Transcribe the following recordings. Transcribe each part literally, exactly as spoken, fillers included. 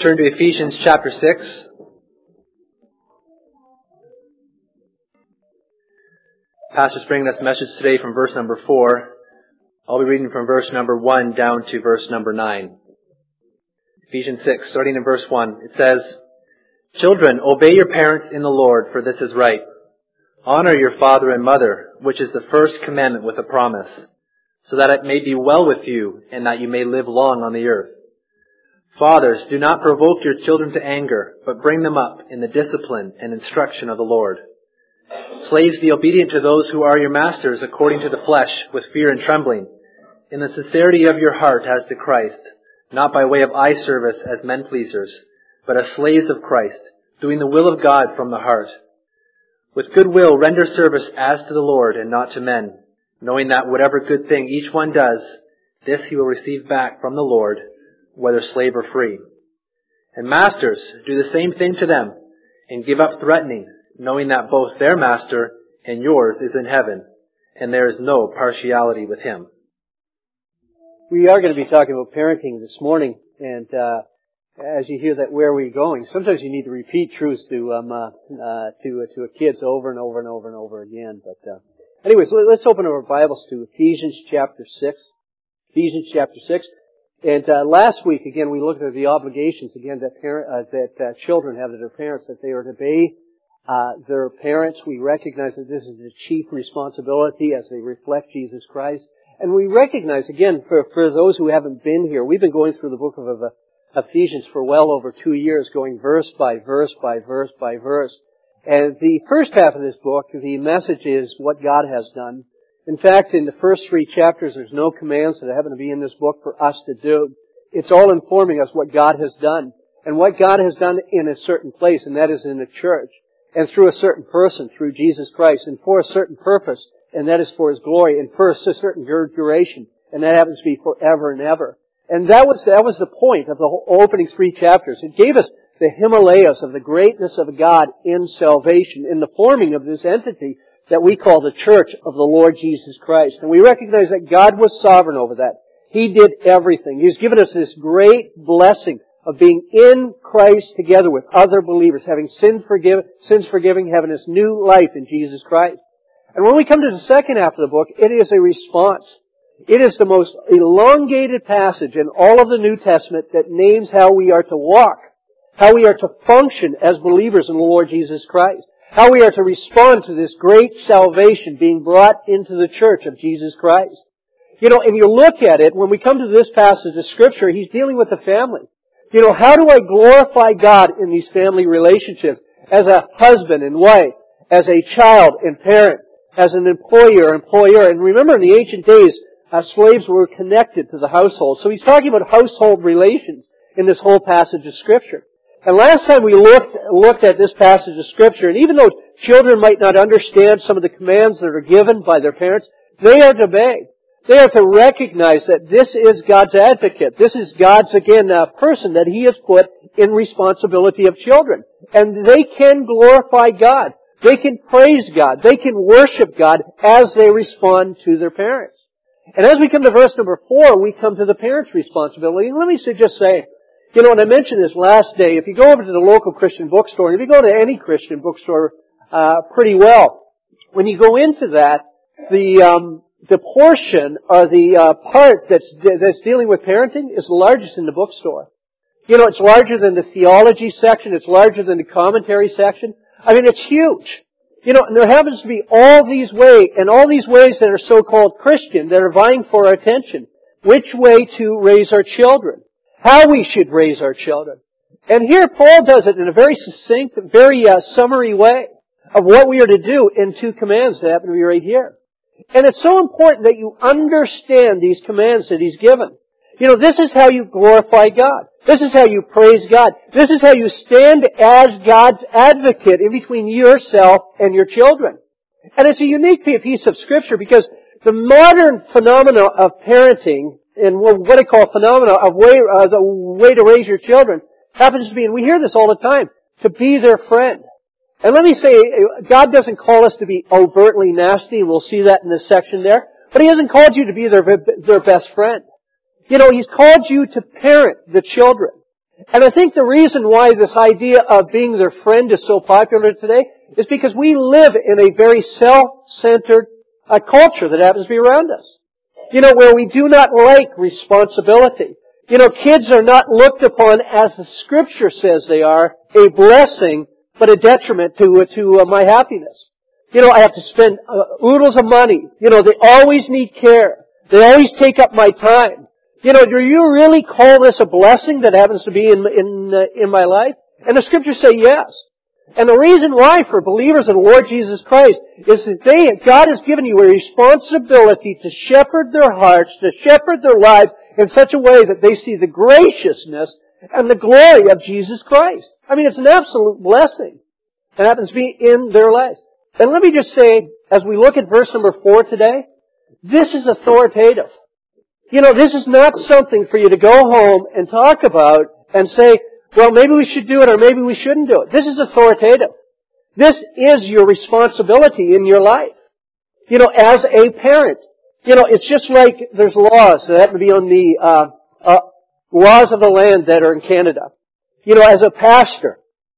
turn to Ephesians chapter six. Pastor's bringing us a message today from verse number four. I'll be reading from verse number one down to verse number nine. Ephesians six, starting in verse one, it says, "Children, obey your parents in the Lord, for this is right. Honor your father and mother, which is the first commandment with a promise, so that it may be well with you, and that you may live long on the earth. Fathers, do not provoke your children to anger, but bring them up in the discipline and instruction of the Lord. Slaves, be obedient to those who are your masters according to the flesh, with fear and trembling, in the sincerity of your heart as to Christ, not by way of eye service as men pleasers, but as slaves of Christ, doing the will of God from the heart. With good will render service as to the Lord and not to men, knowing that whatever good thing each one does, this he will receive back from the Lord, whether slave or free. And masters, do the same thing to them, and give up threatening, knowing that both their master and yours is in heaven, and there is no partiality with him." We are going to be talking about parenting this morning, and uh, as you hear that, where are we going? Sometimes you need to repeat truths to um, uh, uh, to uh, to kids over and over and over and over again. But uh, anyways, let's open our Bibles to Ephesians chapter six. Ephesians chapter six. And uh, last week, again, we looked at the obligations again that parent, uh, that uh, children have to their parents, that they are to obey uh, their parents. We recognize that this is the chief responsibility as they reflect Jesus Christ. And we recognize, again, for, for those who haven't been here, we've been going through the book of uh, Ephesians for well over two years, going verse by verse by verse by verse. And the first half of this book, the message is what God has done. In fact, in the first three chapters, there's no commands that happen to be in this book for us to do. It's all informing us what God has done, and what God has done in a certain place, and that is in the church, and through a certain person, through Jesus Christ, and for a certain purpose, and that is for His glory, and for a certain duration, and that happens to be forever and ever. And that was, that was the point of the whole opening three chapters. It gave us the Himalayas of the greatness of God in salvation, in the forming of this entity that we call the church of the Lord Jesus Christ. And we recognize that God was sovereign over that. He did everything. He's given us this great blessing of being in Christ together with other believers, having sin forgive, sins forgiving, having this new life in Jesus Christ. And when we come to the second half of the book, it is a response. It is the most elongated passage in all of the New Testament that names how we are to walk, how we are to function as believers in the Lord Jesus Christ. How we are to respond to this great salvation being brought into the church of Jesus Christ. You know, and you look at it, when we come to this passage of Scripture, He's dealing with the family. You know, how do I glorify God in these family relationships? As a husband and wife, as a child and parent, as an employer or employer. And remember, in the ancient days, uh, slaves were connected to the household. So He's talking about household relations in this whole passage of Scripture. And last time we looked, looked at this passage of Scripture, and even though children might not understand some of the commands that are given by their parents, they are to obey. They are to recognize that this is God's advocate. This is God's, again, uh, person that He has put in responsibility of children. And they can glorify God. They can praise God. They can worship God as they respond to their parents. And as we come to verse number four, we come to the parents' responsibility. And let me just say, you know, and I mentioned this last day, if you go over to the local Christian bookstore, and if you go to any Christian bookstore uh, pretty well, when you go into that, the um, the portion or the uh, part that's that's dealing with parenting is the largest in the bookstore. You know, it's larger than the theology section, it's larger than the commentary section. I mean, it's huge. You know, and there happens to be all these ways, and all these ways that are so-called Christian, that are vying for our attention. Which way to raise our children. How we should raise our children. And here Paul does it in a very succinct, very uh, summary way of what we are to do in two commands that happen to be right here. And it's so important that you understand these commands that he's given. You know, this is how you glorify God. This is how you praise God. This is how you stand as God's advocate in between yourself and your children. And it's a unique piece of Scripture because the modern phenomena of parenting, and what I call phenomena of way, uh, the way to raise your children, happens to be, and we hear this all the time, to be their friend. And let me say, God doesn't call us to be overtly nasty, and we'll see that in this section there, but He hasn't called you to be their, their best friend. You know, He's called you to parent the children. And I think the reason why this idea of being their friend is so popular today is because we live in a very self-centered uh, culture that happens to be around us. You know, where we do not like responsibility. You know, kids are not looked upon as the Scripture says they are, a blessing, but a detriment to, uh, to uh, my happiness. You know, I have to spend uh, oodles of money. You know, they always need care. They always take up my time. You know, do you really call this a blessing that happens to be in in uh, in my life? And the Scriptures say yes. And the reason why for believers in the Lord Jesus Christ is that they, God has given you a responsibility to shepherd their hearts, to shepherd their lives in such a way that they see the graciousness and the glory of Jesus Christ. I mean, it's an absolute blessing that happens to be in their lives. And let me just say, as we look at verse number four today, this is authoritative. You know, this is not something for you to go home and talk about and say, well, maybe we should do it or maybe we shouldn't do it. This is authoritative. This is your responsibility in your life. You know, as a parent. You know, it's just like there's laws that happen to be on the uh, uh, laws of the land that are in Canada. You know, as a pastor,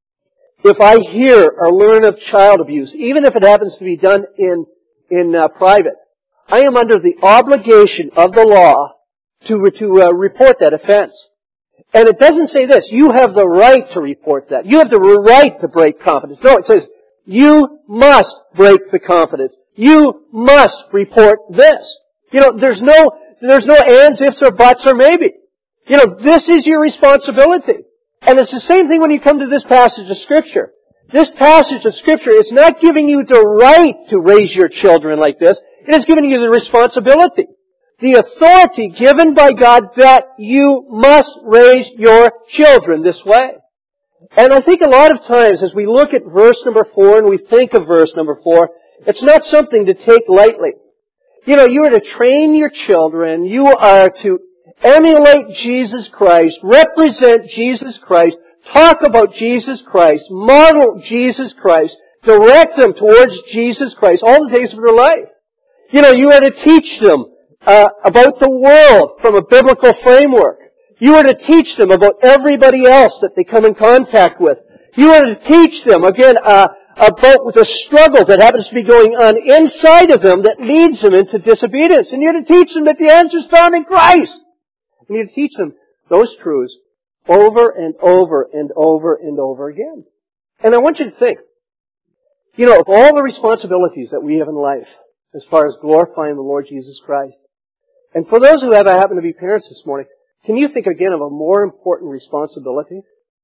if I hear or learn of child abuse, even if it happens to be done in in uh, private, I am under the obligation of the law to to uh, report that offense. And it doesn't say this, you have the right to report that. You have the right to break confidence. No, it says, you must break the confidence. You must report this. You know, there's no, there's no ands, ifs, or buts, or maybe. You know, this is your responsibility. And it's the same thing when you come to this passage of Scripture. This passage of Scripture is not giving you the right to raise your children like this. It is giving you the responsibility. The authority given by God that you must raise your children this way. And I think a lot of times as we look at verse number four and we think of verse number four, it's not something to take lightly. You know, you are to train your children, you are to emulate Jesus Christ, represent Jesus Christ, talk about Jesus Christ, model Jesus Christ, direct them towards Jesus Christ all the days of their life. You know, you are to teach them Uh, about the world from a biblical framework. You are to teach them about everybody else that they come in contact with. You are to teach them, again, uh, about the struggle that happens to be going on inside of them that leads them into disobedience. And you're to teach them that the answer is found in Christ. And you're to teach them those truths over and over and over and over again. And I want you to think, you know, of all the responsibilities that we have in life, as far as glorifying the Lord Jesus Christ, and for those who have happen to be parents this morning, can you think again of a more important responsibility?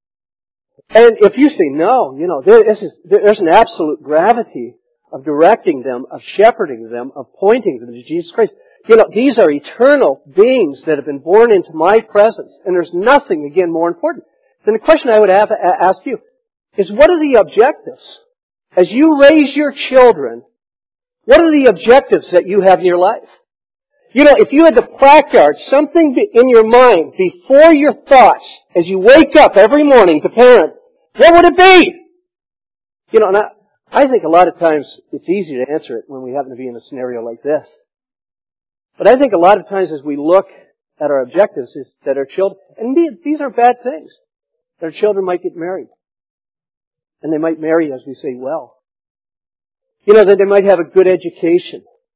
And if you say no, you know, there, this is, there's an absolute gravity of directing them, of shepherding them, of pointing them to Jesus Christ. You know, these are eternal beings that have been born into my presence, and there's nothing, again, more important. Then the question I would have, ask you is, what are the objectives? As you raise your children, what are the objectives that you have in your life? You know, if you had to placard something in your mind before your thoughts as you wake up every morning to parent, what would it be? You know, and I, I think a lot of times it's easy to answer it when we happen to be in a scenario like this. But I think a lot of times as we look at our objectives is that our children, and these are bad things, that our children might get married. And they might marry, as we say, well. You know, that they might have a good education,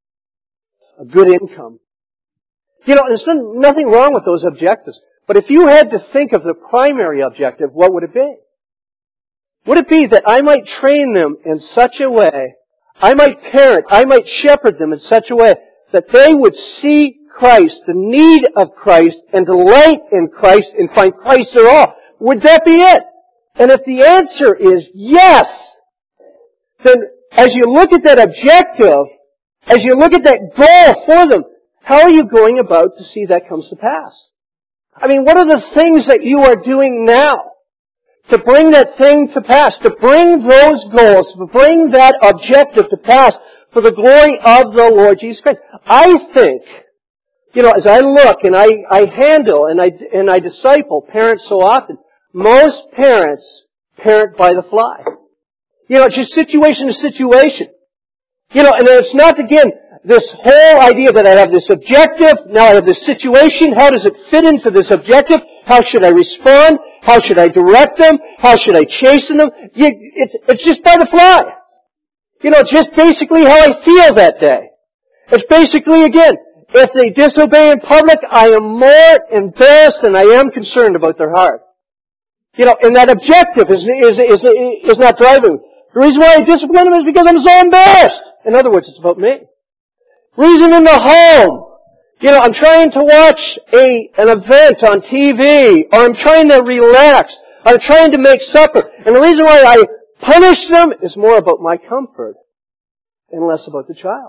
a good income. You know, there's nothing wrong with those objectives. But if you had to think of the primary objective, what would it be? Would it be that I might train them in such a way, I might parent, I might shepherd them in such a way that they would see Christ, the need of Christ, and delight in Christ and find Christ their all? Would that be it? And if the answer is yes, then as you look at that objective, as you look at that goal for them, how are you going about to see that comes to pass? I mean, what are the things that you are doing now to bring that thing to pass, to bring those goals, to bring that objective to pass for the glory of the Lord Jesus Christ? I think, you know, as I look and I, I handle and I, and I disciple parents so often, most parents parent by the fly. You know, it's just situation to situation. You know, and it's not, again, this whole idea that I have this objective, now I have this situation, how does it fit into this objective? How should I respond? How should I direct them? How should I chasten them? You, it's, it's just by the fly. You know, it's just basically how I feel that day. It's basically, again, if they disobey in public, I am more embarrassed than I am concerned about their heart. You know, and that objective is, is, is, is not driving. The reason why I discipline them is because I'm so embarrassed. In other words, it's about me. Reason in the home. You know, I'm trying to watch a, an event on T V, or I'm trying to relax, or I'm trying to make supper. And the reason why I punish them is more about my comfort and less about the child.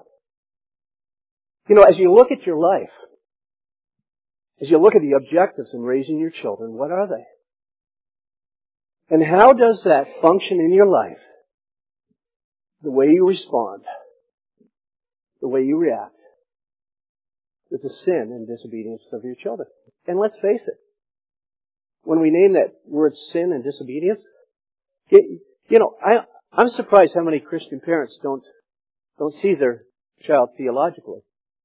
You know, as you look at your life, as you look at the objectives in raising your children, what are they? And how does that function in your life? The way you respond, the way you react with the sin and disobedience of your children. And let's face it, when we name that word sin and disobedience, it, you know, I, I'm surprised how many Christian parents don't, don't see their child theologically.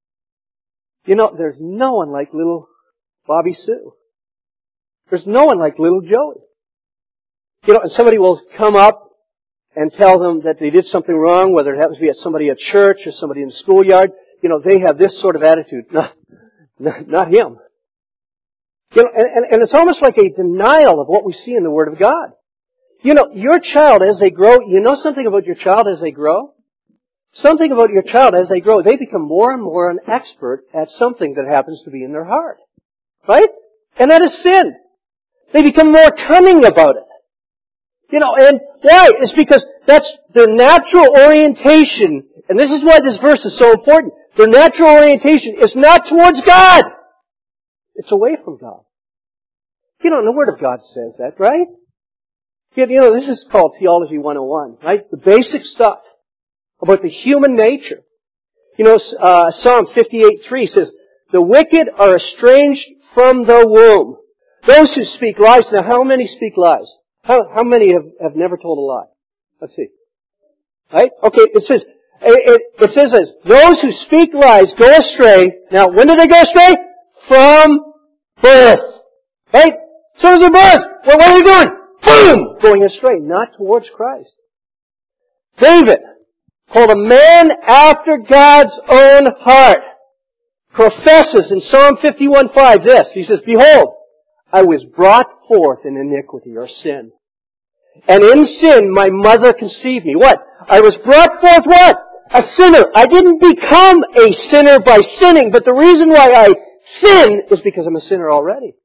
You know, there's no one like little Bobby Sue. There's no one like little Joey. You know, and somebody will come up and tell them that they did something wrong, whether it happens to be at somebody at church or somebody in the schoolyard. You know, they have this sort of attitude. Not, not, not him. You know, and, and, and it's almost like a denial of what we see in the Word of God. You know, your child as they grow, you know something about your child as they grow? Something about your child as they grow, they become more and more an expert at something that happens to be in their heart. Right? And that is sin. They become more cunning about it. You know, and why? It's because that's their natural orientation. And this is why this verse is so important. Their natural orientation is not towards God. It's away from God. You know, and the Word of God says that, right? You know, this is called Theology one oh one, right? The basic stuff about the human nature. You know, uh, Psalm fifty-eight three says, "The wicked are estranged from the womb. Those who speak lies." Now, how many speak lies? How, how many have, have never told a lie? Let's see. Right? Okay, it says, it, it says this, "Those who speak lies go astray." Now, when do they go astray? From birth. Right? So is their birth. Well, what are they doing? Boom! Going astray, not towards Christ. David, called a man after God's own heart, professes in Psalm fifty-one five this. He says, "Behold, I was brought forth in iniquity," or sin. "And in sin my mother conceived me." What? I was brought forth what? A sinner. I didn't become a sinner by sinning, but the reason why I sin is because I'm a sinner already.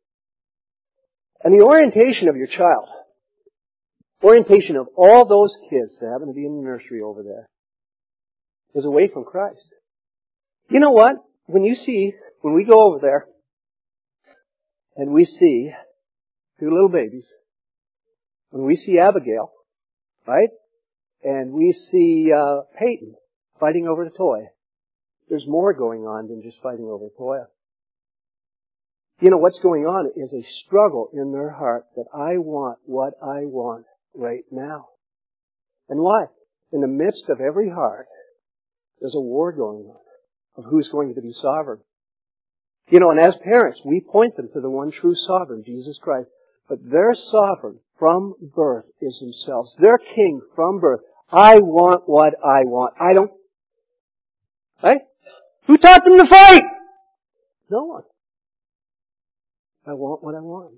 And the orientation of your child, orientation of all those kids that happen to be in the nursery over there, is away from Christ. You know what? When you see, when we go over there, and we see two little babies, when we see Abigail, right? And we see uh, Peyton fighting over the toy, there's more going on than just fighting over a toy. You know, what's going on is a struggle in their heart that I want what I want right now. And why? In the midst of every heart, there's a war going on of who's going to be sovereign. You know, and as parents, we point them to the one true sovereign, Jesus Christ. But their sovereign from birth is themselves. Their king from birth. I want what I want. I don't... Right? Who taught them to fight? No one. I want what I want.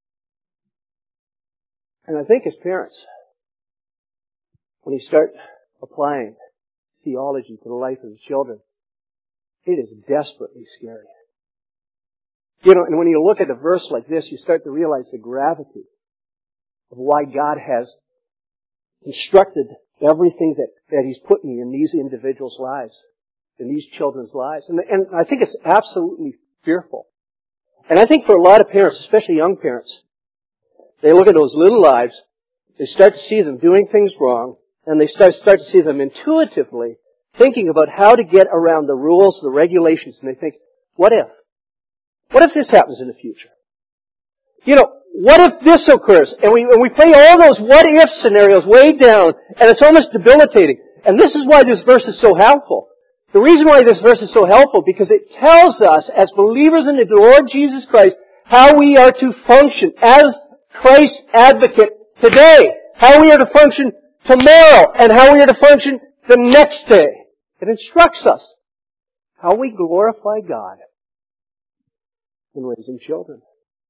And I think as parents, when you start applying theology to the life of the children, it is desperately scary. You know, and when you look at a verse like this, you start to realize the gravity of why God has constructed everything that, that He's put me in these individuals' lives, in these children's lives. And, and I think it's absolutely fearful. And I think for a lot of parents, especially young parents, they look at those little lives, they start to see them doing things wrong, and they start, start to see them intuitively thinking about how to get around the rules, the regulations, and they think, what if? What if this happens in the future? You know, what if this occurs? And we, and we play all those what if scenarios way down, and it's almost debilitating. And this is why this verse is so helpful. The reason why this verse is so helpful, because it tells us, as believers in the Lord Jesus Christ, how we are to function as Christ's advocate today. How we are to function tomorrow and how we are to function the next day. It instructs us how we glorify God in raising children.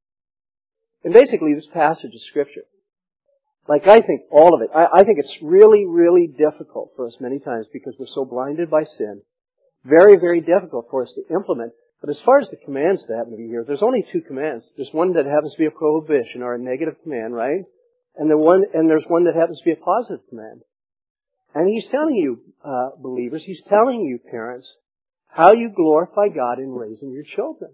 And basically this passage of Scripture, like I think all of it, I, I think it's really, really difficult for us many times because we're so blinded by sin. Very, very difficult for us to implement. But as far as the commands that happen to be here, there's only two commands. There's one that happens to be a prohibition or a negative command, right? And the one, and there's one that happens to be a positive command. And he's telling you, uh, believers, he's telling you, parents, how you glorify God in raising your children.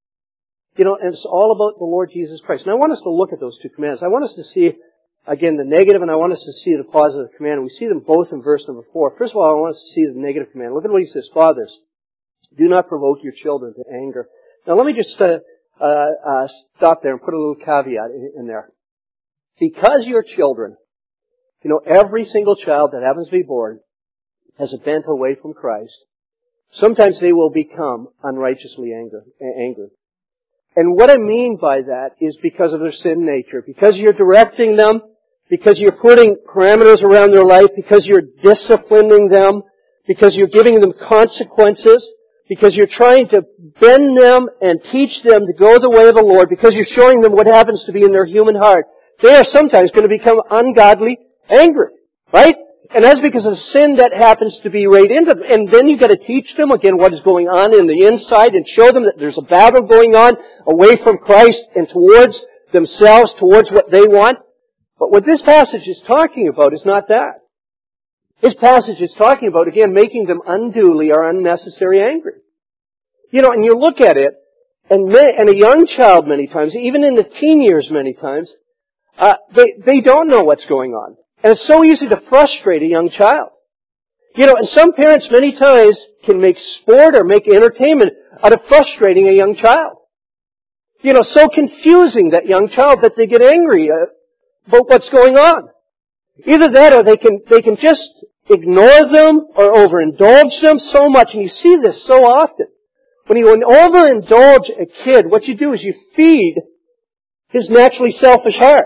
You know, and it's all about the Lord Jesus Christ. And I want us to look at those two commands. I want us to see, again, the negative, and I want us to see the positive command. And we see them both in verse number four. First of all, I want us to see the negative command. Look at what he says. Fathers, do not provoke your children to anger. Now let me just uh, uh, uh, stop there and put a little caveat in, in there. Because your children, you know, every single child that happens to be born has a bent away from Christ, sometimes they will become unrighteously angry. angry. And what I mean by that is because of their sin nature. Because you're directing them, because you're putting parameters around their life, because you're disciplining them, because you're giving them consequences, because you're trying to bend them and teach them to go the way of the Lord, because you're showing them what happens to be in their human heart, they are sometimes going to become ungodly angry. Right? And that's because of the sin that happens to be right into them. And then you've got to teach them, again, what is going on in the inside and show them that there's a battle going on away from Christ and towards themselves, towards what they want. But what this passage is talking about is not that. This passage is talking about, again, making them unduly or unnecessary angry. You know, and you look at it, and, many, and a young child many times, even in the teen years many times, uh, they, they don't know what's going on. And it's so easy to frustrate a young child. You know, and some parents many times can make sport or make entertainment out of frustrating a young child. You know, so confusing that young child that they get angry about what's going on. Either that or they can, they can just ignore them or overindulge them so much. And you see this so often. When you overindulge a kid, what you do is you feed his naturally selfish heart.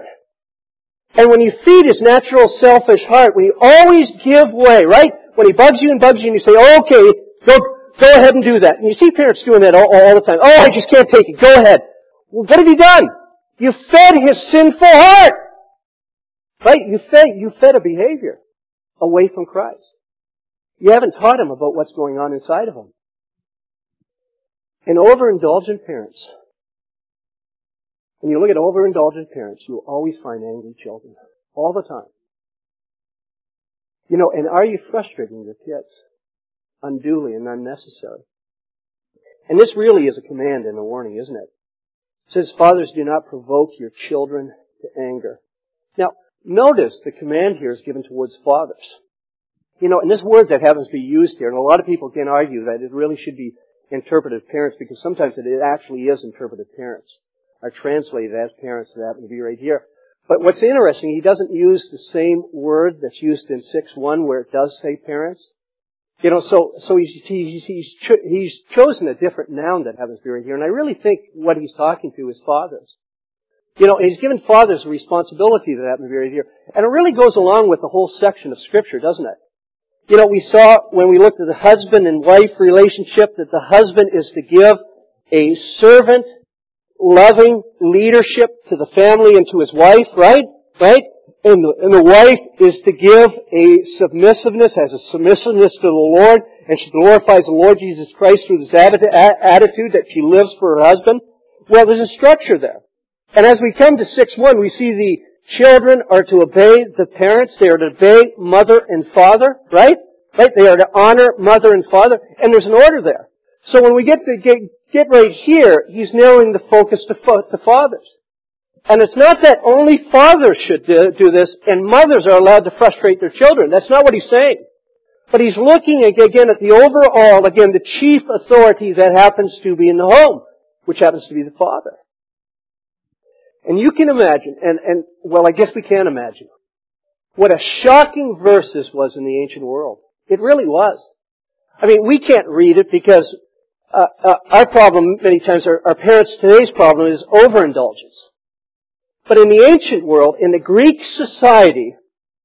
And when you feed his natural selfish heart, when you always give way, right? When he bugs you and bugs you and you say, oh, okay, go, go ahead and do that. And you see parents doing that all, all the time. Oh, I just can't take it. Go ahead. Well, what have you done? You fed his sinful heart. Right? You fed, you fed a behavior away from Christ. You haven't taught him about what's going on inside of him. And overindulgent parents, when you look at overindulgent parents, you'll always find angry children. All the time. You know, and are you frustrating your kids unduly and unnecessary? And this really is a command and a warning, isn't it? It says, fathers, do not provoke your children to anger. Now, notice the command here is given towards fathers. You know, and this word that happens to be used here, and a lot of people can argue that it really should be interpretive parents, because sometimes it actually is interpretive parents, are translated as parents that happen to be right here. But what's interesting, he doesn't use the same word that's used in six one where it does say parents. You know, so, so he's, he's, he's, cho- he's chosen a different noun that happens to be right here. And I really think what he's talking to is fathers. You know, he's given fathers a responsibility that happens to be right here. And it really goes along with the whole section of Scripture, doesn't it? You know, we saw when we looked at the husband and wife relationship that the husband is to give a servant loving leadership to the family and to his wife, right? Right? And the, and the wife is to give a submissiveness, has a submissiveness to the Lord, and she glorifies the Lord Jesus Christ through this attitude that she lives for her husband. Well, there's a structure there. And as we come to six one, we see the children are to obey the parents. They are to obey mother and father, right? Right? They are to honor mother and father. And there's an order there. So when we get to get, get right here, he's narrowing the focus to, to fathers. And it's not that only fathers should do, do this and mothers are allowed to frustrate their children. That's not what he's saying. But he's looking again at the overall, again, the chief authority that happens to be in the home, which happens to be the father. And you can imagine, and, and well, I guess we can imagine, what a shocking verse this was in the ancient world. It really was. I mean, we can't read it because uh, uh, our problem many times, our, our parents' today's problem is overindulgence. But in the ancient world, in the Greek society,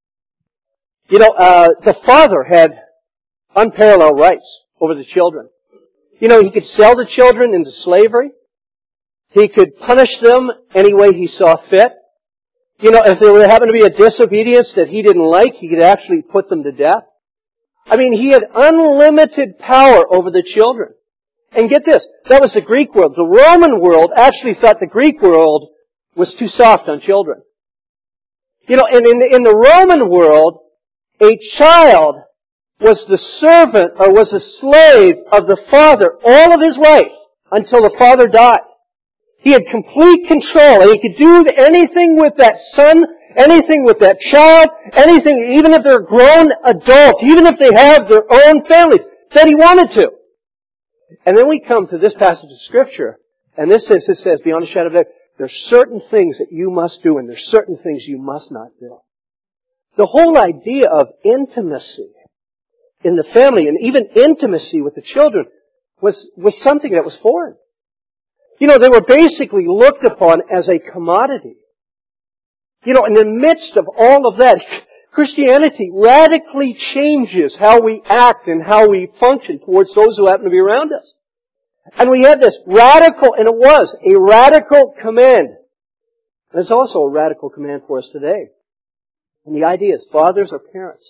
you know, uh, the father had unparalleled rights over the children. You know, he could sell the children into slavery. He could punish them any way he saw fit. You know, if there happened to be a disobedience that he didn't like, he could actually put them to death. I mean, he had unlimited power over the children. And get this, that was the Greek world. The Roman world actually thought the Greek world was too soft on children. You know, and in the, in the Roman world, a child was the servant or was the slave of the father all of his life until the father died. He had complete control, and he could do anything with that son, anything with that child, anything, even if they're grown adults, even if they have their own families, that he wanted to. And then we come to this passage of Scripture, and this says, it says, beyond a shadow of a doubt, there's certain things that you must do, and there's certain things you must not do. The whole idea of intimacy in the family, and even intimacy with the children, was, was something that was foreign. You know, they were basically looked upon as a commodity. You know, in the midst of all of that, Christianity radically changes how we act and how we function towards those who happen to be around us. And we had this radical, and it was a radical command. There's also a radical command for us today. And the idea is, fathers or parents,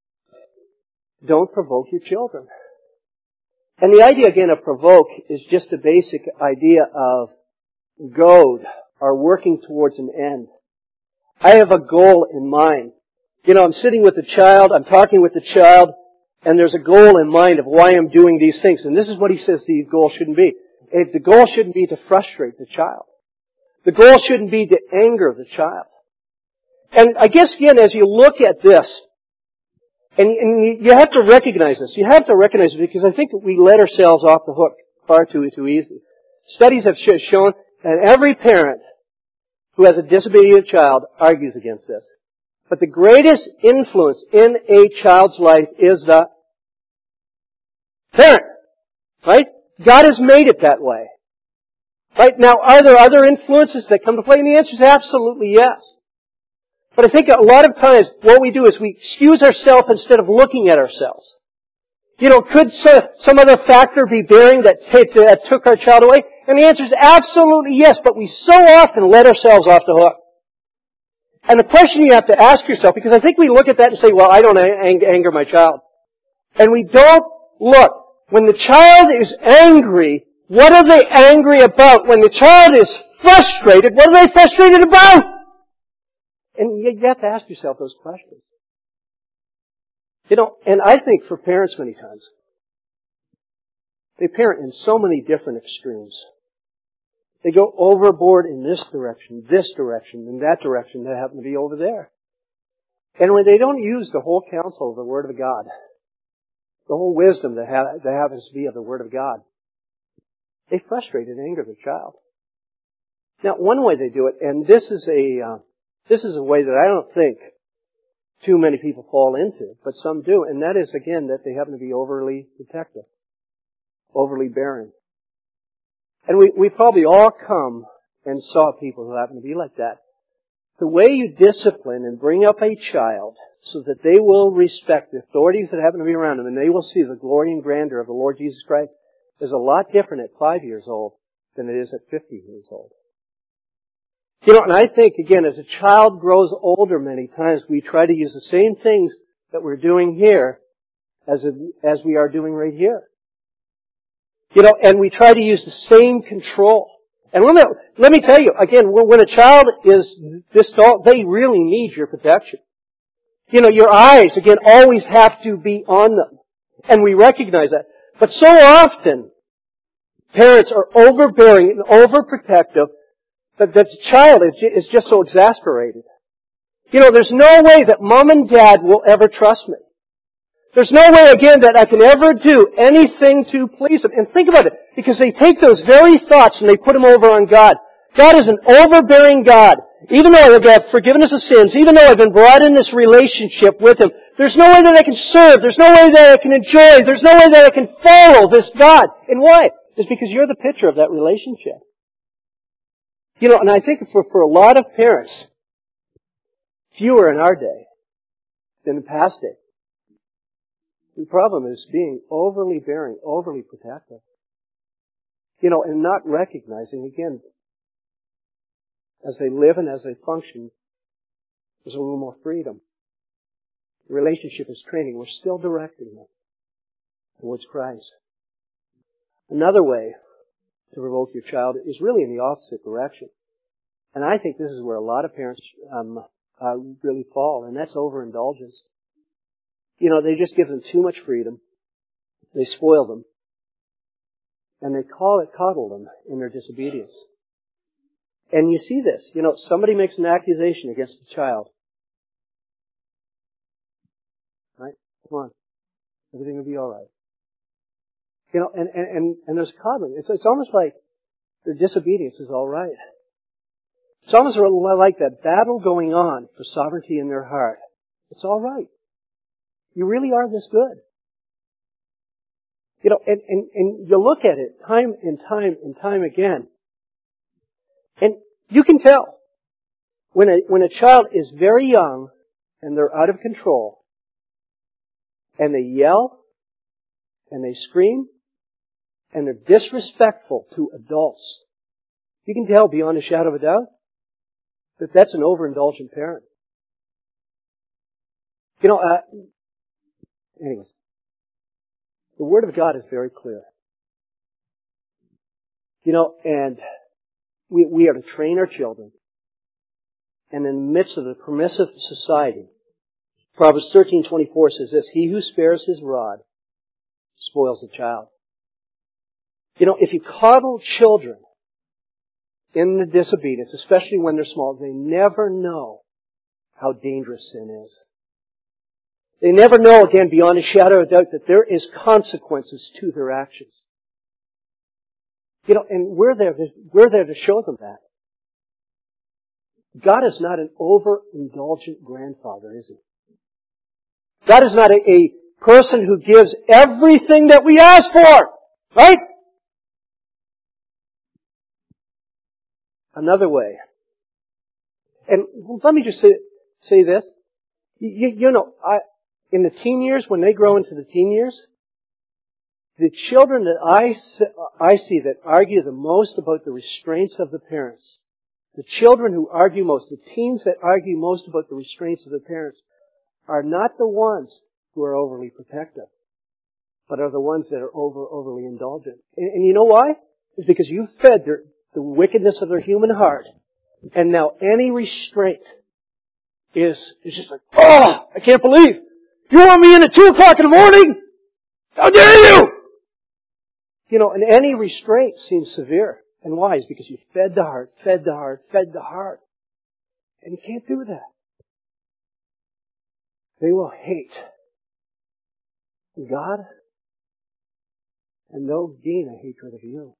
don't provoke your children. And the idea, again, of provoke is just a basic idea of goad, or working towards an end. I have a goal in mind. You know, I'm sitting with a child, I'm talking with the child, and there's a goal in mind of why I'm doing these things. And this is what he says the goal shouldn't be. The goal shouldn't be to frustrate the child. The goal shouldn't be to anger the child. And I guess, again, as you look at this, And, and you have to recognize this. You have to recognize it because I think we let ourselves off the hook far too, too easily. Studies have shown that every parent who has a disobedient child argues against this. But the greatest influence in a child's life is the parent. Right? God has made it that way. Right? Now, are there other influences that come to play? And the answer is absolutely yes. But I think a lot of times what we do is we excuse ourselves instead of looking at ourselves. You know, could some other factor be bearing that, t- that took our child away? And the answer is absolutely yes, but we so often let ourselves off the hook. And the question you have to ask yourself, because I think we look at that and say, well, I don't ang- anger my child. And we don't look. When the child is angry, what are they angry about? When the child is frustrated, what are they frustrated about? And you have to ask yourself those questions. You know, and I think for parents many times, they parent in so many different extremes. They go overboard in this direction, this direction, and that direction that happen to be over there. And when they don't use the whole counsel of the Word of God, the whole wisdom that, ha- that happens to be of the Word of God, they frustrate and anger their child. Now, one way they do it, and this is a... Uh, This is a way that I don't think too many people fall into, but some do. And that is, again, that they happen to be overly protective, overly bearing. And we, we probably all come and saw people who happen to be like that. The way you discipline and bring up a child so that they will respect the authorities that happen to be around them and they will see the glory and grandeur of the Lord Jesus Christ is a lot different at five years old than it is at fifty years old. You know, and I think, again, as a child grows older many times, we try to use the same things that we're doing here as a, as we are doing right here. You know, and we try to use the same control. And let me, let me tell you, again, when a child is this tall, they really need your protection. You know, your eyes, again, always have to be on them. And we recognize that. But so often, parents are overbearing and overprotective that the child is just so exasperated. You know, there's no way that mom and dad will ever trust me. There's no way, again, that I can ever do anything to please them. And think about it, because they take those very thoughts and they put them over on God. God is an overbearing God. Even though I've got forgiveness of sins, even though I've been brought in this relationship with Him, there's no way that I can serve, there's no way that I can enjoy, there's no way that I can follow this God. And why? It's because you're the picture of that relationship. You know, and I think for, for a lot of parents, fewer in our day than in past days, the problem is being overly bearing, overly protective. You know, and not recognizing, again, as they live and as they function, there's a little more freedom. The relationship is training. We're still directing them towards Christ. Another way to provoke your child is really in the opposite direction. And I think this is where a lot of parents um, uh, really fall, and that's overindulgence. You know, they just give them too much freedom. They spoil them. And they call it coddle them in their disobedience. And you see this. You know, somebody makes an accusation against the child. Right? Come on. Everything will be all right. You know, and, and, and, and there's coddling. It's, it's almost like their disobedience is all right. It's almost like that battle going on for sovereignty in their heart. It's all right. You really are this good. You know, and, and, and you look at it time and time and time again. And you can tell when a, when a child is very young and they're out of control and they yell and they scream and they're disrespectful to adults. You can tell beyond a shadow of a doubt that that's an overindulgent parent. You know, uh, anyways. The Word of God is very clear. You know, and we, we are to train our children. And in the midst of a permissive society, Proverbs thirteen twenty-four says this, he who spares his rod spoils the child. You know, if you coddle children in the disobedience, especially when they're small, they never know how dangerous sin is. They never know, again, beyond a shadow of doubt, that there is consequences to their actions. You know, and we're there to, we're there to show them that. God is not an overindulgent grandfather, is He? God is not a, a person who gives everything that we ask for, right? Another way. And let me just say, say this. You, you know, I, in the teen years, when they grow into the teen years, the children that I, I see that argue the most about the restraints of the parents, the children who argue most, the teens that argue most about the restraints of the parents, are not the ones who are overly protective, but are the ones that are over, overly indulgent. And, and you know why? It's because you fed their, the wickedness of their human heart, and now any restraint is, is just like, oh, I can't believe you want me in at two o'clock in the morning? How dare you? You know, and any restraint seems severe. And why? It's because you fed the heart, fed the heart, fed the heart. And you can't do that. They will hate God, and they'll gain a hatred of you.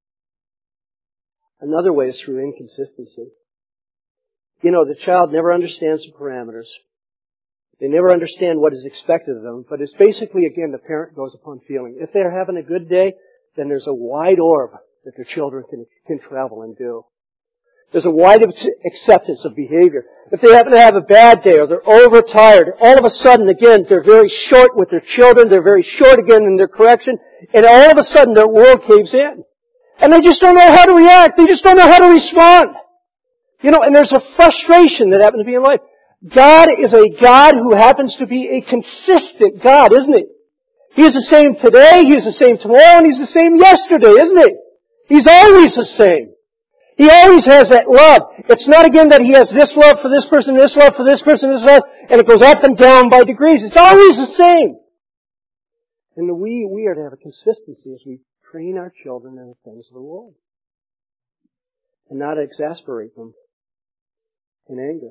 Another way is through inconsistency. You know, the child never understands the parameters. They never understand what is expected of them, but it's basically, again, the parent goes upon feeling. If they're having a good day, then there's a wide orb that their children can, can travel and do. There's a wide acceptance of behavior. If they happen to have a bad day or they're overtired, all of a sudden, again, they're very short with their children, they're very short again in their correction, and all of a sudden their world caves in. And they just don't know how to react. They just don't know how to respond. You know, and there's a frustration that happens to be in life. God is a God who happens to be a consistent God, isn't He? He is the same today, He is the same tomorrow, and He's the same yesterday, isn't He? He's always the same. He always has that love. It's not again that He has this love for this person, this love for this person, this love, and it goes up and down by degrees. It's always the same. And we, we are to have a consistency as we train our children in the things of the world. And not exasperate them in anger.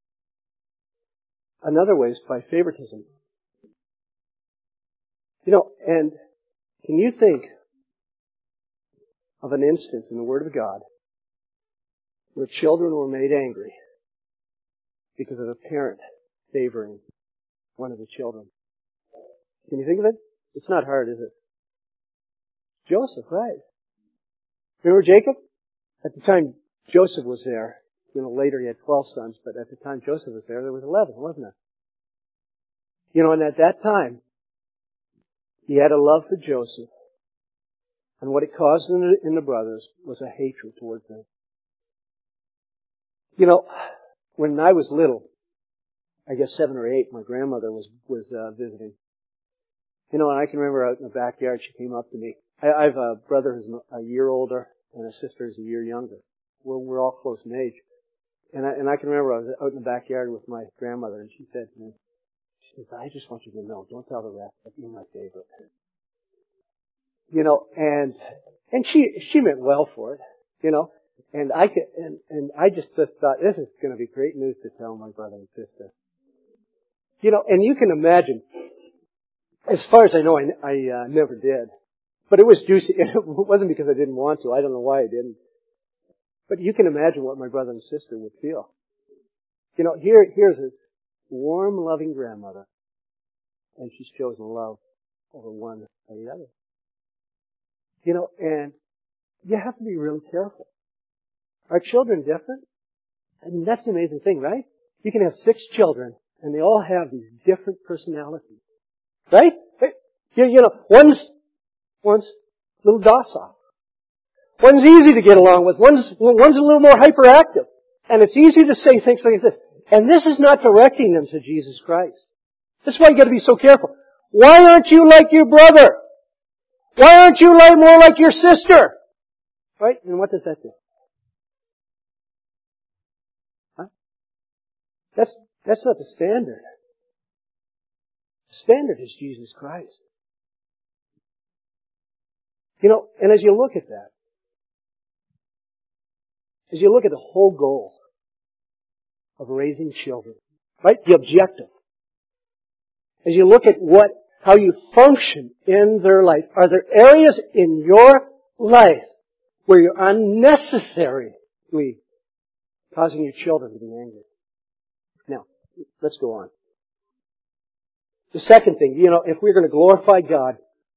Another way is by favoritism. You know, and can you think of an instance in the Word of God where children were made angry because of a parent favoring one of the children? Can you think of it? It's not hard, is it? Joseph, right? Remember Jacob? At the time Joseph was there. You know, later he had twelve sons, but at the time Joseph was there, there was eleven, wasn't there? You know, and at that time, he had a love for Joseph. And what it caused in the, in the brothers was a hatred towards him. You know, when I was little, I guess seven or eight, my grandmother was, was uh, visiting. You know, and I can remember out in the backyard, she came up to me. I, I have a brother who's a year older and a sister who's a year younger. We're, we're all close in age. And I, and I can remember I was out in the backyard with my grandmother, and she said to me, she says, I just want you to know, don't tell the rest, but you're my favorite. You know, and, and she, she meant well for it, you know, and I could, and, and I just thought, this is going to be great news to tell my brother and sister. You know, and you can imagine, as far as I know, I, I uh, never did. But it was juicy. It wasn't because I didn't want to. I don't know why I didn't. But you can imagine what my brother and sister would feel. You know, here, here's this warm, loving grandmother, and she's chosen love over one or the other. You know, and you have to be really careful. Are children different? I mean, that's the amazing thing, right? You can have six children, and they all have these different personalities. Right? You, you know, one's, one's a little docile. One's easy to get along with. One's, one's a little more hyperactive. And it's easy to say things like this. And this is not directing them to Jesus Christ. This is why you got to be so careful. Why aren't you like your brother? Why aren't you like more like your sister? Right? And what does that do? Huh? That's, that's not the standard. The standard is Jesus Christ. You know, and as you look at that, as you look at the whole goal of raising children, right? The objective. As you look at what, how you function in their life, are there areas in your life where you're unnecessarily causing your children to be angry? Now, let's go on. The second thing, you know, if we're going to glorify God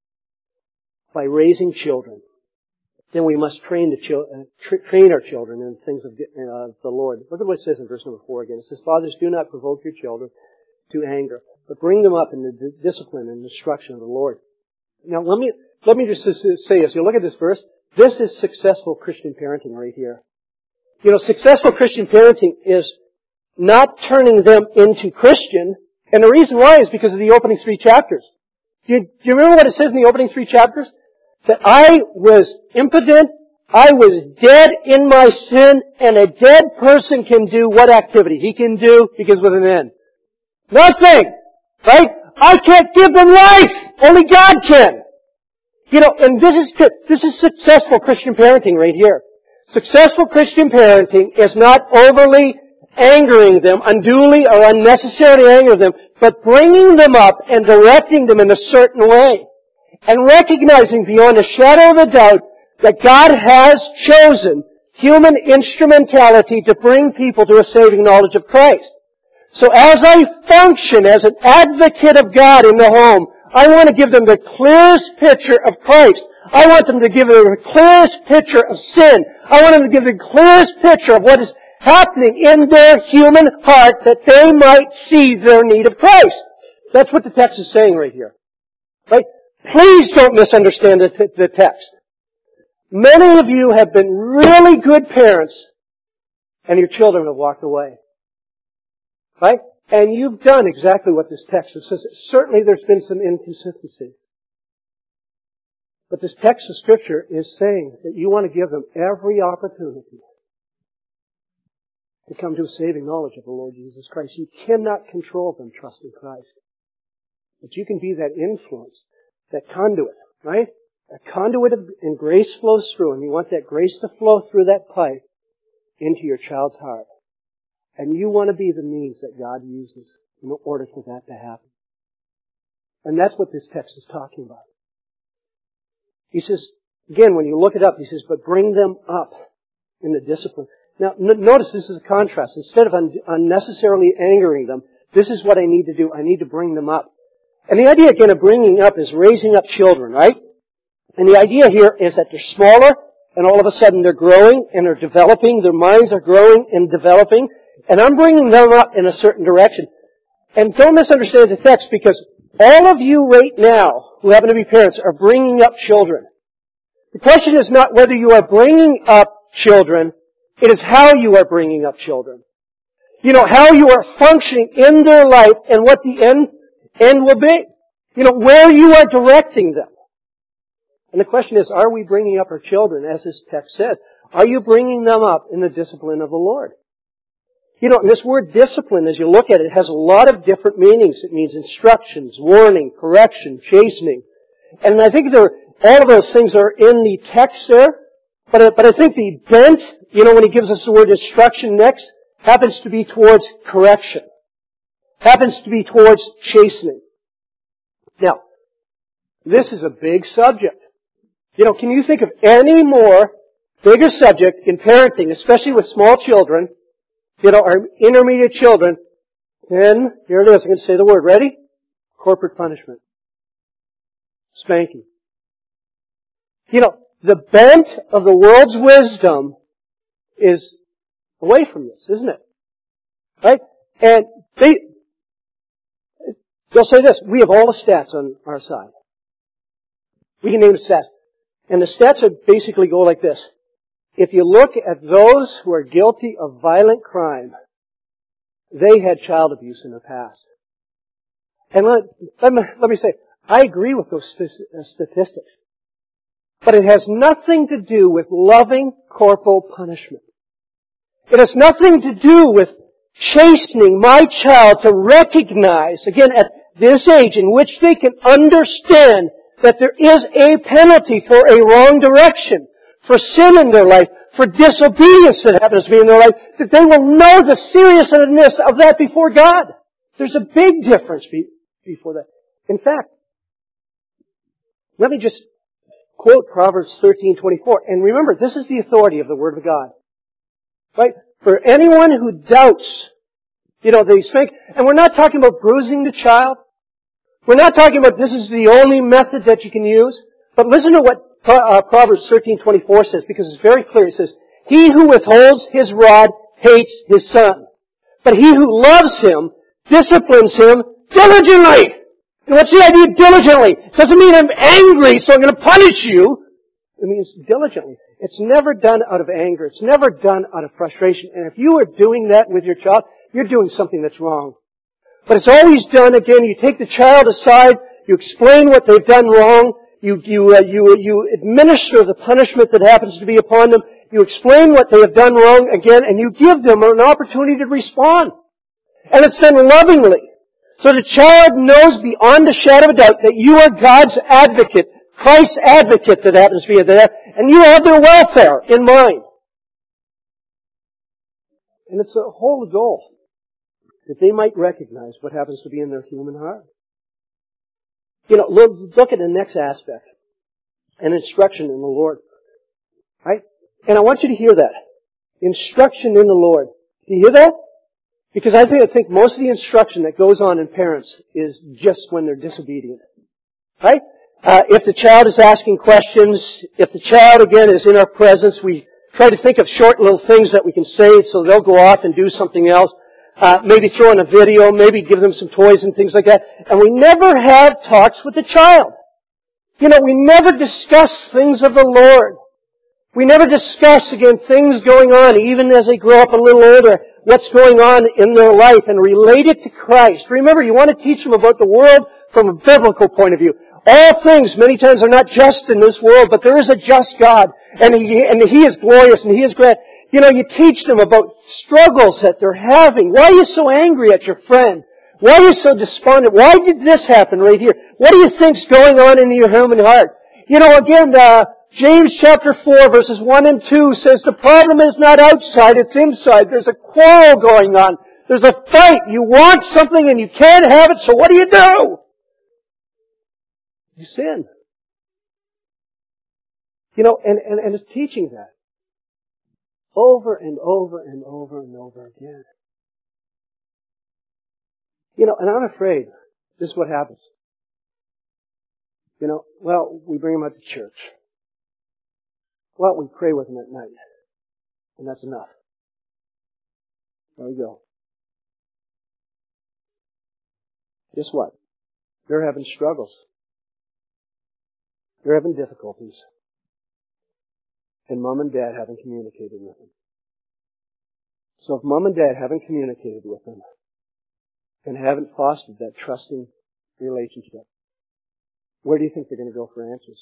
by raising children, then we must train the chil- uh, tra- train our children in things of uh, the Lord. Look at what it says in verse number four again. It says, Fathers, do not provoke your children to anger, but bring them up in the d- discipline and instruction of the Lord. Now, let me let me just say, as you look at this verse, this is successful Christian parenting right here. You know, successful Christian parenting is not turning them into Christian, and the reason why is because of the opening three chapters. Do you, do you remember what it says in the opening three chapters? That I was impotent, I was dead in my sin, and a dead person can do what activity? He can do, begins with an N. Nothing! Right? I can't give them life! Only God can! You know, and this is, this is successful Christian parenting right here. Successful Christian parenting is not overly angering them, unduly or unnecessarily angering them, but bringing them up and directing them in a certain way. And recognizing beyond a shadow of a doubt that God has chosen human instrumentality to bring people to a saving knowledge of Christ. So as I function as an advocate of God in the home, I want to give them the clearest picture of Christ. I want them to give them the clearest picture of sin. I want them to give the clearest picture of what is happening in their human heart that they might see their need of Christ. That's what the text is saying right here. Right? Please don't misunderstand the, t- the text. Many of you have been really good parents and your children have walked away. Right? And you've done exactly what this text says. Certainly there's been some inconsistencies. But this text of Scripture is saying that you want to give them every opportunity to come to a saving knowledge of the Lord Jesus Christ. You cannot control them trusting Christ. But you can be that influence, that conduit, right? A conduit of, and grace flows through, and you want that grace to flow through that pipe into your child's heart. And you want to be the means that God uses in order for that to happen. And that's what this text is talking about. He says, again, when you look it up, he says, but bring them up in the discipline. Now, n- notice this is a contrast. Instead of un- unnecessarily angering them, this is what I need to do. I need to bring them up. And the idea, again, of bringing up is raising up children, right? And the idea here is that they're smaller and all of a sudden they're growing and they're developing, their minds are growing and developing, and I'm bringing them up in a certain direction. And don't misunderstand the text, because all of you right now who happen to be parents are bringing up children. The question is not whether you are bringing up children, it is how you are bringing up children. You know, how you are functioning in their life and what the end, end will be. You know, where you are directing them. And the question is, are we bringing up our children, as this text says? Are you bringing them up in the discipline of the Lord? You know, this word discipline, as you look at it, has a lot of different meanings. It means instructions, warning, correction, chastening. And I think there, all of those things are in the text there. But, but I think the bent, you know, when he gives us the word instruction next, happens to be towards correction. Happens to be towards chastening. Now, this is a big subject. You know, can you think of any more bigger subject in parenting, especially with small children, you know, our intermediate children, than, here it is, I'm going to say the word, ready? Corporate punishment. Spanking. You know, the bent of the world's wisdom is away from this, isn't it? Right? And they, they'll say this, we have all the stats on our side. We can name the stats. And the stats are basically go like this. If you look at those who are guilty of violent crime, they had child abuse in the past. And let, let, me, let me say, I agree with those statistics. But it has nothing to do with loving corporal punishment. It has nothing to do with chastening my child to recognize, again, at this age in which they can understand that there is a penalty for a wrong direction, for sin in their life, for disobedience that happens to be in their life, that they will know the seriousness of that before God. There's a big difference before that. In fact, let me just quote Proverbs thirteen twenty-four. And remember, this is the authority of the Word of God. Right? For anyone who doubts, you know, they spank, and we're not talking about bruising the child. We're not talking about this is the only method that you can use. But listen to what uh, Proverbs thirteen twenty-four says, because it's very clear. It says, he who withholds his rod hates his son, but he who loves him disciplines him diligently. And what's the idea of diligently? It doesn't mean I'm angry, so I'm going to punish you. It means diligently. It's never done out of anger. It's never done out of frustration. And if you are doing that with your child, you're doing something that's wrong. But it's always done, again, you take the child aside, you explain what they've done wrong, you, you, uh, you, you administer the punishment that happens to be upon them, you explain what they have done wrong again, and you give them an opportunity to respond. And it's done lovingly. So the child knows beyond a shadow of a doubt that you are God's advocate, Christ's advocate that happens to be there, and you have their welfare in mind. And it's a whole goal, that they might recognize what happens to be in their human heart. You know, look, look at the next aspect, an instruction in the Lord. Right? And I want you to hear that. Instruction in the Lord. Do you hear that? Because I think, I think most of the instruction that goes on in parents is just when they're disobedient. Right? Uh, if the child is asking questions, if the child, again, is in our presence, we try to think of short little things that we can say so they'll go off and do something else. Uh, maybe throw in a video, maybe give them some toys and things like that. And we never have talks with the child. You know, we never discuss things of the Lord. We never discuss, again, things going on, even as they grow up a little older, what's going on in their life and relate it to Christ. Remember, you want to teach them about the world from a biblical point of view. All things, many times, are not just in this world, but there is a just God, and He, and He is glorious, and He is great. You know, you teach them about struggles that they're having. Why are you so angry at your friend? Why are you so despondent? Why did this happen right here? What do you think's going on in your human heart? You know, again, uh, James chapter four, verses one and two says the problem is not outside, it's inside. There's a quarrel going on. There's a fight. You want something and you can't have it, so what do you do? You sin. You know, and, and, and it's teaching that. Over and over and over and over again. You know, and I'm afraid this is what happens. You know, well, we bring them out to church. Well, we pray with them at night. And that's enough. There we go. Guess what? They're having struggles. They're having difficulties. And mom and dad haven't communicated with them. So if mom and dad haven't communicated with them and haven't fostered that trusting relationship, where do you think they're going to go for answers?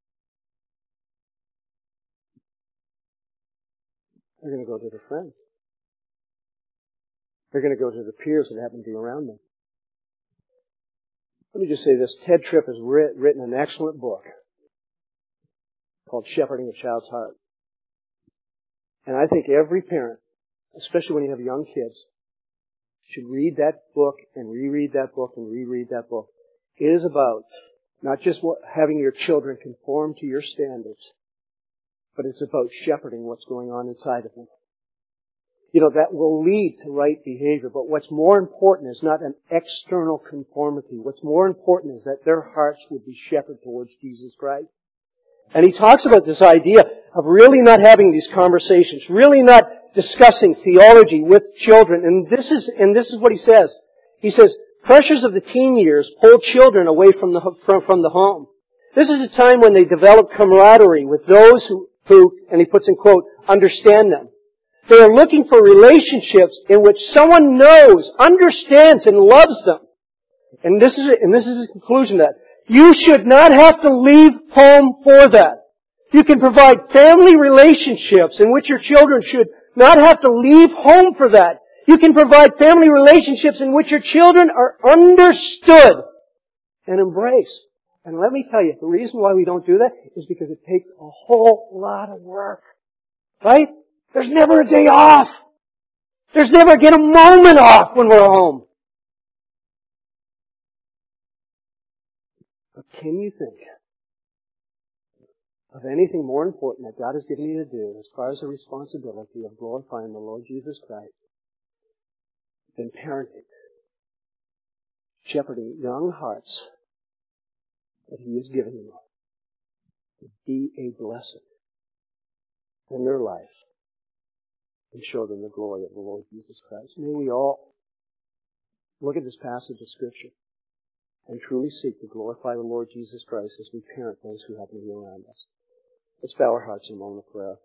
They're going to go to their friends. They're going to go to the peers that happen to be around them. Let me just say this. Ted Tripp has writ- written an excellent book called Shepherding a Child's Heart. And I think every parent, especially when you have young kids, should read that book and reread that book and reread that book. It is about not just what, having your children conform to your standards, but it's about shepherding what's going on inside of them. You know, that will lead to right behavior, but what's more important is not an external conformity. What's more important is that their hearts would be shepherded towards Jesus Christ. And he talks about this idea of really not having these conversations, really not discussing theology with children. And this is, and this is what he says. He says, pressures of the teen years pull children away from the, from, from the home. This is a time when they develop camaraderie with those who, who, and he puts in quote, understand them. They are looking for relationships in which someone knows, understands, and loves them. And this is, and this is his conclusion that you should not have to leave home for that. You can provide family relationships in which your children should not have to leave home for that. You can provide family relationships in which your children are understood and embraced. And let me tell you, the reason why we don't do that is because it takes a whole lot of work. Right? There's never a day off. There's never again a moment off when we're home. But can you think of anything more important that God has given you to do as far as the responsibility of glorifying the Lord Jesus Christ than parenting, shepherding young hearts that He has given you to be a blessing in their life and show them the glory of the Lord Jesus Christ? May we all look at this passage of Scripture and truly seek to glorify the Lord Jesus Christ as we parent those who happen to be around us. Let's bow our hearts in a moment of prayer.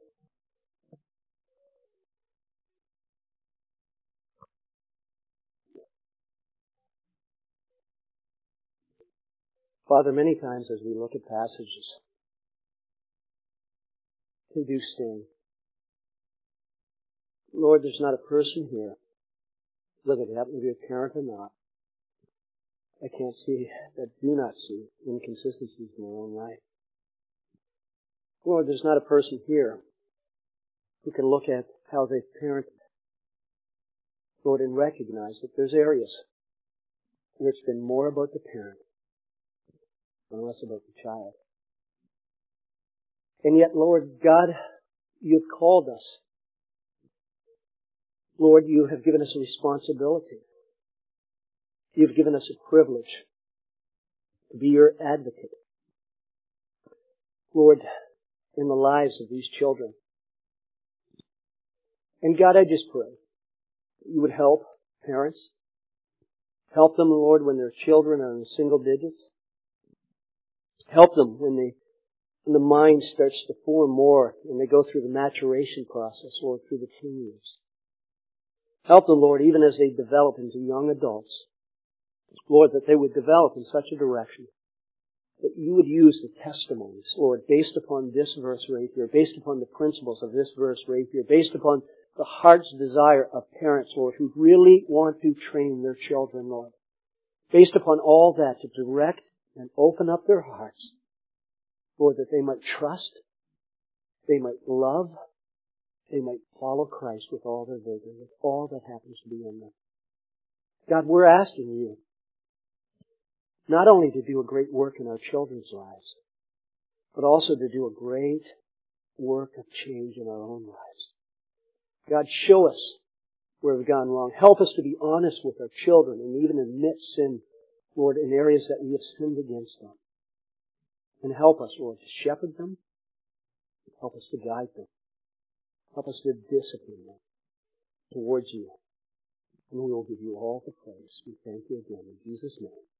Father, many times as we look at passages, they do sting. Lord, there's not a person here, whether they happen to be a parent or not, I can't see, that do not see inconsistencies in their own life. Lord, there's not a person here who can look at how they've parented, Lord, and recognize that there's areas where it's been more about the parent and less about the child. And yet, Lord God, you've called us. Lord, you have given us a responsibility. You've given us a privilege to be your advocate. Lord, in the lives of these children. And God, I just pray that you would help parents. Help them, Lord, when their children are in single digits. Help them when they, when the mind starts to form more and they go through the maturation process, Lord, through the teen years. Help them, Lord, even as they develop into young adults. Lord, that they would develop in such a direction that you would use the testimonies, Lord, based upon this verse right here, based upon the principles of this verse right here, based upon the heart's desire of parents, Lord, who really want to train their children, Lord. Based upon all that, to direct and open up their hearts, Lord, that they might trust, they might love, they might follow Christ with all their vigor, with all that happens to be in them. God, we're asking you not only to do a great work in our children's lives, but also to do a great work of change in our own lives. God, show us where we've gone wrong. Help us to be honest with our children and even admit sin, Lord, in areas that we have sinned against them. And help us, Lord, to shepherd them, Help us to guide them. Help us to discipline them towards you. And we will give you all the praise. We thank you again in Jesus' name.